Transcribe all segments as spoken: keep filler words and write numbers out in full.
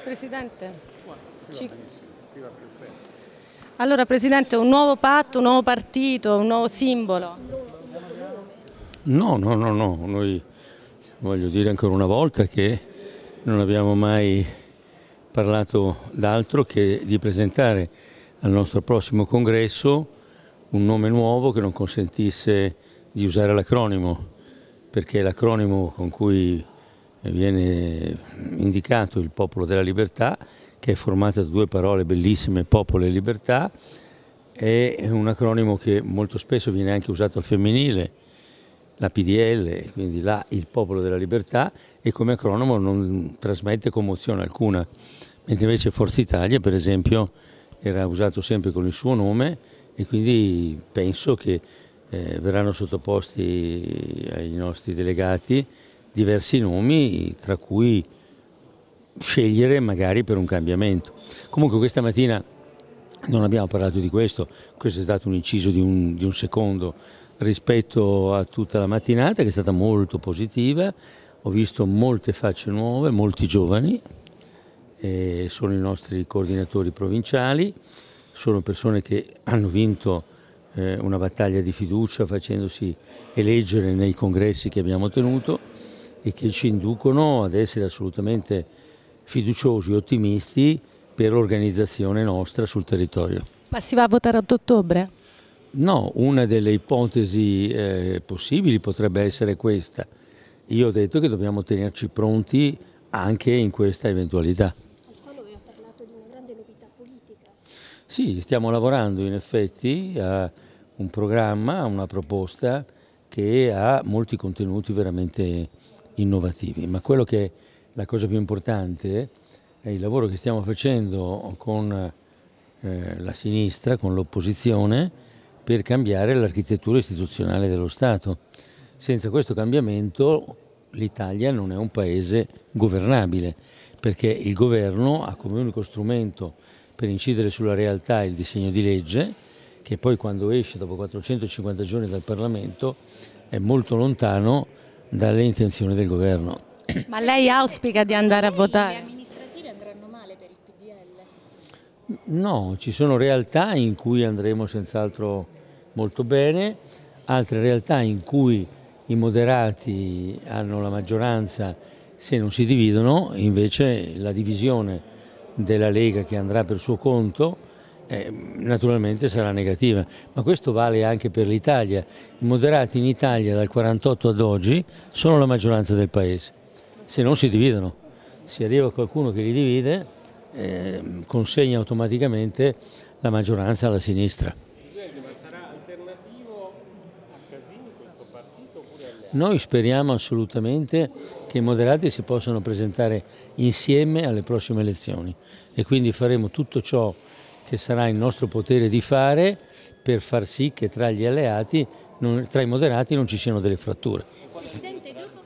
Presidente. Ci... Allora Presidente, un nuovo patto, un nuovo partito, un nuovo simbolo? No, no, no, no, noi voglio dire ancora una volta che non abbiamo mai parlato d'altro che di presentare al nostro prossimo congresso un nome nuovo che non consentisse di usare l'acronimo, perché l'acronimo con cui viene indicato il Popolo della Libertà, che è formato da due parole bellissime, popolo e libertà, è un acronimo che molto spesso viene anche usato al femminile, la P D L, quindi là il Popolo della Libertà, e come acronimo non trasmette commozione alcuna, mentre invece Forza Italia, per esempio, era usato sempre con il suo nome, e quindi penso che eh, verranno sottoposti ai nostri delegati diversi nomi, tra cui scegliere magari per un cambiamento. Comunque questa mattina non abbiamo parlato di questo, questo è stato un inciso di un, di un secondo rispetto a tutta la mattinata, che è stata molto positiva. Ho visto molte facce nuove, molti giovani, eh, sono i nostri coordinatori provinciali, sono persone che hanno vinto eh, una battaglia di fiducia facendosi eleggere nei congressi che abbiamo tenuto, e che ci inducono ad essere assolutamente fiduciosi e ottimisti per l'organizzazione nostra sul territorio. Ma si va a votare ad ottobre? No, una delle ipotesi eh, possibili potrebbe essere questa. Io ho detto che dobbiamo tenerci pronti anche in questa eventualità. Alfano aveva parlato di una grande novità politica. Sì, stiamo lavorando in effetti a un programma, a una proposta che ha molti contenuti veramente innovativi, ma quello che è la cosa più importante è il lavoro che stiamo facendo con eh, la sinistra, con l'opposizione, per cambiare l'architettura istituzionale dello Stato. Senza questo cambiamento l'Italia non è un paese governabile, perché il governo ha come unico strumento per incidere sulla realtà il disegno di legge, che poi quando esce dopo quattrocentocinquanta giorni dal Parlamento è molto lontano dalle intenzioni del governo. Ma lei auspica di andare a votare? Le amministrative andranno male per il P D L? No, ci sono realtà in cui andremo senz'altro molto bene, altre realtà in cui i moderati hanno la maggioranza se non si dividono, invece la divisione della Lega che andrà per suo conto Eh, naturalmente sarà negativa, ma questo vale anche per l'Italia. I moderati in Italia dal quarantotto ad oggi sono la maggioranza del paese, se non si dividono. Se arriva qualcuno che li divide, eh, consegna automaticamente la maggioranza alla sinistra. Ma sarà alternativo a Casini questo partito oppure a lei? Noi speriamo assolutamente che i moderati si possano presentare insieme alle prossime elezioni, e quindi faremo tutto ciò che sarà in nostro potere di fare per far sì che tra gli alleati, non, tra i moderati, non ci siano delle fratture. Presidente, dopo...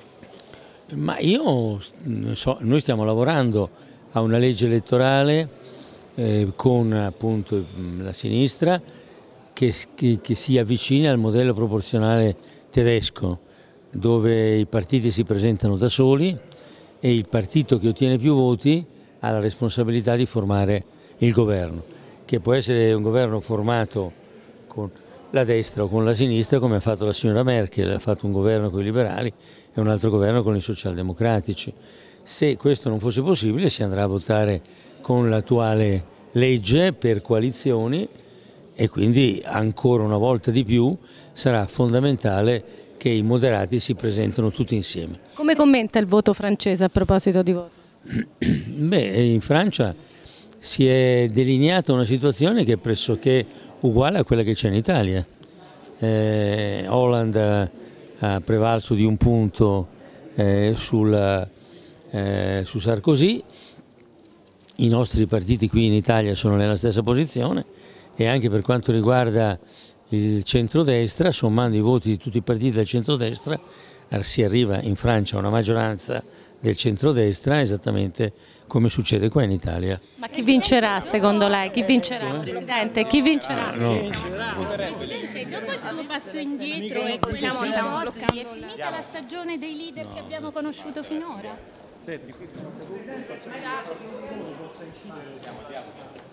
Ma io, so, noi stiamo lavorando a una legge elettorale eh, con appunto la sinistra che, che, che si avvicina al modello proporzionale tedesco, dove i partiti si presentano da soli e il partito che ottiene più voti ha la responsabilità di formare il governo, che può essere un governo formato con la destra o con la sinistra, come ha fatto la signora Merkel, ha fatto un governo con i liberali e un altro governo con i socialdemocratici. Se questo non fosse possibile si andrà a votare con l'attuale legge per coalizioni, e quindi ancora una volta di più sarà fondamentale che i moderati si presentano tutti insieme. Come commenta il voto francese a proposito di voto? Beh, in Francia si è delineata una situazione che è pressoché uguale a quella che c'è in Italia. Eh, Hollande ha prevalso di un punto eh, sul, eh, su Sarkozy, i nostri partiti qui in Italia sono nella stessa posizione, e anche per quanto riguarda il centrodestra, sommando i voti di tutti i partiti del centrodestra, si arriva in Francia a una maggioranza del centrodestra, esattamente come succede qua in Italia. Ma chi vincerà secondo lei? Chi vincerà, Presidente? Chi vincerà? Ah, no. Presidente, dopo il suo passo indietro e così siamo bloccando, è finita la stagione dei leader che abbiamo conosciuto finora? Andiamo.